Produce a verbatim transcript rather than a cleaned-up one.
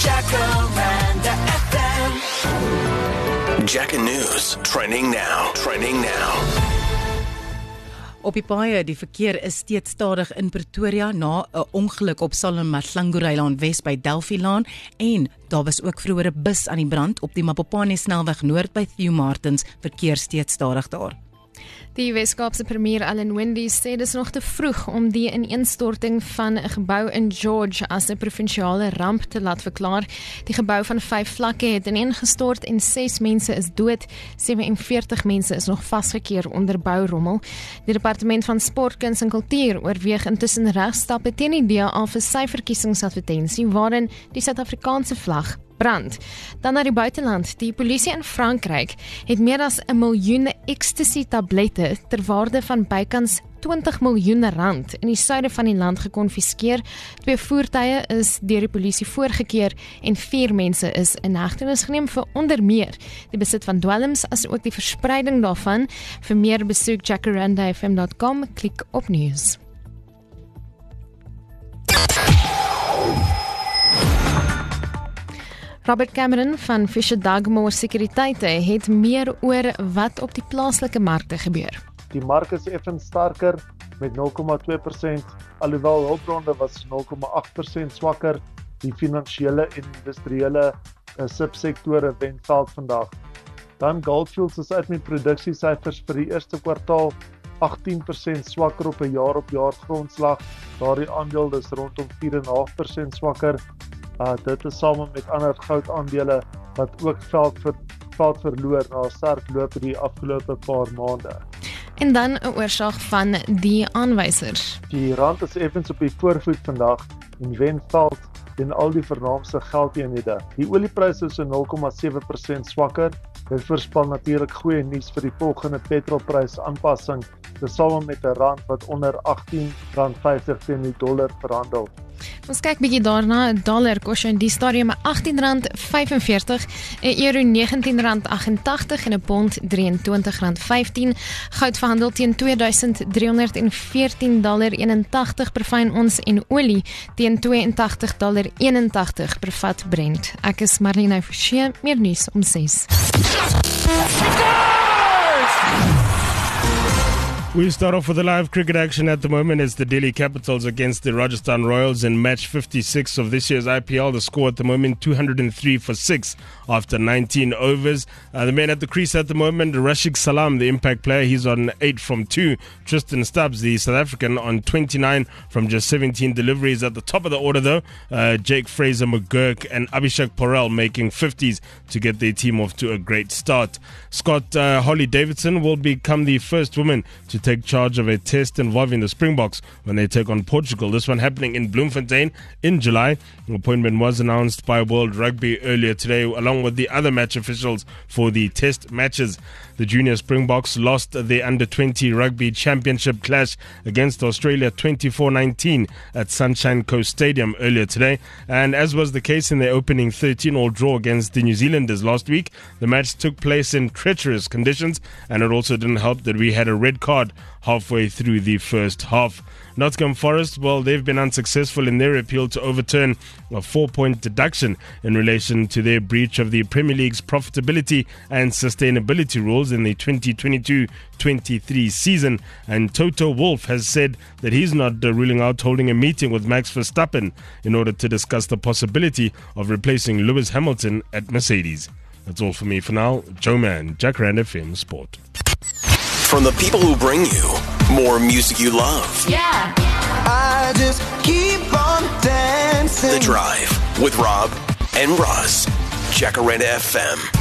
Jacaranda F M. Jacka News, trending now, trending now. Op die paaie, die verkeer is steeds stadig in Pretoria na 'n ongeluk op Salamahlangurailaan Wes by Delphilaan en daar was ook vroeër 'n bus aan die brand op die Mapopane snelweg noord by Theo Martins, verkeer steeds stadig daar. Die Wes-Kaapse premier Alan Windey sê dis nog te vroeg om die ineenstorting van 'n gebou in George as 'n provinsiale ramp te laat verklaar. Die gebou van vyf vlakke het ineengestort en ses mense is dood, sewenveertig mense is nog vasgekeer onder bourommel. Die departement van sport, kuns en kultuur oorweeg intussen regstappe teen die D A A vir sy verkiesingsadvertensie waarin die Suid-Afrikaanse vlag brand. Dan na die buiteland. Die polisie in Frankryk het meer as 'n miljoen ecstasy-tablette ter waarde van bykans twintig miljoen rand in die suide van die land gekonfiskeer. Twee voertuie is deur die polisie voorgekeer en vier mense is in hegtenis geneem vir onder meer die besit van dwelms as ook die verspreiding daarvan. Vir meer besoek jacaranda f m dot com, klik op nuus. Robert Cameron van Fisher Dugmore Sekuriteite het meer oor wat op die plaaslike markte gebeur. Die mark is effens sterker met nul komma twee persent, alhoewel hulpbronne was nul komma agt persent swakker. Die finansiële en industriële uh, subsektore wen veld vandag. Dan Goldfields is uit met produksiesyfers vir die eerste kwartaal agttien persent swakker op 'n jaar-op-jaar grondslag. Daardie aandeel is rondom vier komma vyf persent swakker. Uh, dit is saam met ander goudaandele wat ook veld, ver, veld verloor na 'n sterk loop die afgelope paar maande. En dan 'n oorsig van die aanwysers. Die rand is effens op die voorvoet vandag en wen veld teen al die vernaamste geldeenhede. Die oliepryse is so nul komma sewe persent swakker. Dit voorspel natuurlik goeie nuus vir die volgende petrolprys aanpassing, tesame met 'n rand wat onder agttien rand vyftig teen die dollar verhandel. Ons kyk bietjie daarna. 'n dollar kos in die stadium agttien rand vyfenveertig, 'n euro negentien rand agt-en-tagtig en 'n pond drieëntwintig rand vyftien. Goud verhandel teen twee duisend driehonderd veertien dollar eenentagtig per fyn ons en olie teen twee en tagtig dollar eenentagtig per vat Brent. Ek is Marlene Forsie, meer nuus om ses. We start off with the live cricket action at the moment. It's the Delhi Capitals against the Rajasthan Royals in match fifty-six of this year's I P L. The score at the moment, two hundred three for six after nineteen overs. Uh, the man at the crease at the moment, Rashid Salam, the impact player, he's on eight from two. Tristan Stubbs, the South African, on twenty-nine from just seventeen deliveries. At the top of the order, though, uh, Jake Fraser McGurk and Abhishek Porel making fifties to get their team off to a great start. Scott uh, Holly Davidson will become the first woman to take charge of a test involving the Springboks when they take on Portugal. This one happening in Bloemfontein in July. The appointment was announced by World Rugby earlier today, along with the other match officials for the test matches. The junior Springboks lost their under twenty rugby championship clash against Australia twenty-four nineteen at Sunshine Coast Stadium earlier today. And as was the case in their opening thirteen-all draw against the New Zealanders last week, the match took place in treacherous conditions, and it also didn't help that we had a red card halfway through the first half. Nottingham Forest, well, they've been unsuccessful in their appeal to overturn a four-point deduction in relation to their breach of the Premier League's profitability and sustainability rules in the twenty twenty-two twenty-three season. And Toto Wolff has said that he's not uh, ruling out holding a meeting with Max Verstappen in order to discuss the possibility of replacing Lewis Hamilton at Mercedes. That's all for me for now. Joe Mann, Jacaranda F M Sport. From the people who bring you more music you love. Yeah. I just keep on dancing. The Drive with Rob and Roz. Jacaranda F M.